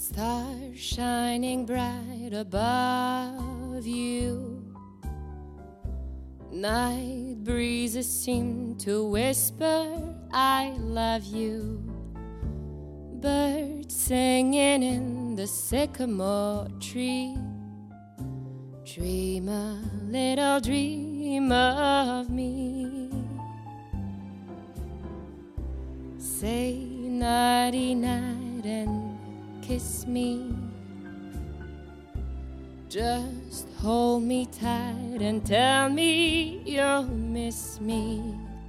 Stars shining bright above you. Night breezes seem to whisper, I love you. Birds singing in the sycamore tree. Dream a little dream of me. Say nighty night and kiss me. Just hold me tight and tell me you'll miss me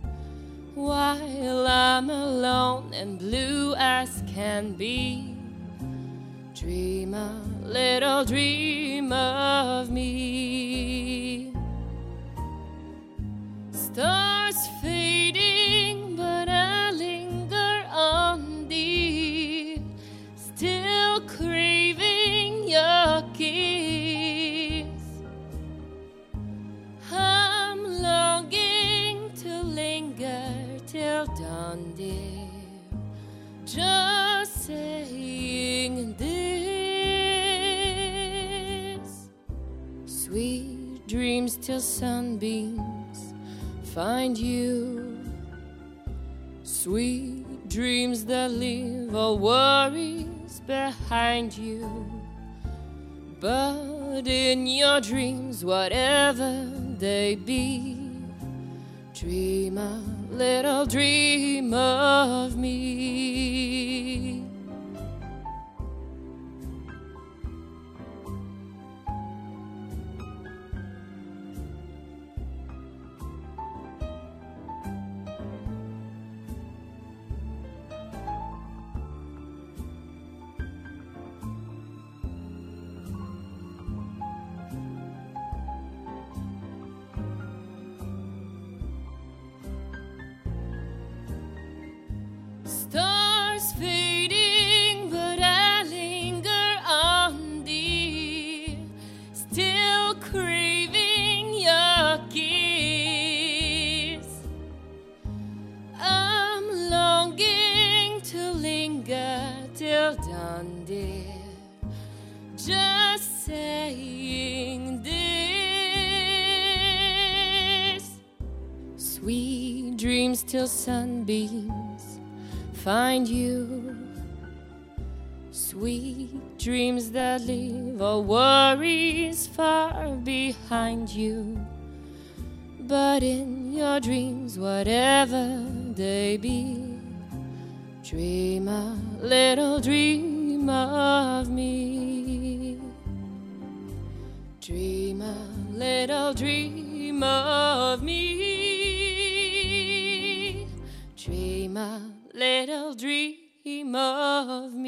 while I'm alone and blue as can be. Dream a little dream of me. Stars fading, but I linger on thee, still craving your kiss. I'm longing to linger till dawn, dear, just saying this. Sweet dreams till sunbeams find you. Sweet dreams that leave all worries behind you. But in your dreams, whatever they be, dream a little dream of me. Stars fading, but I linger on thee, still craving your kiss. I'm longing to linger till dawn, dear, just saying this. Sweet dreams till sunbeams find you. Sweet dreams that leave all worries far behind you. But in your dreams, whatever they be, dream a little dream of me. Dream a little dream of me. Dream a little dream of me.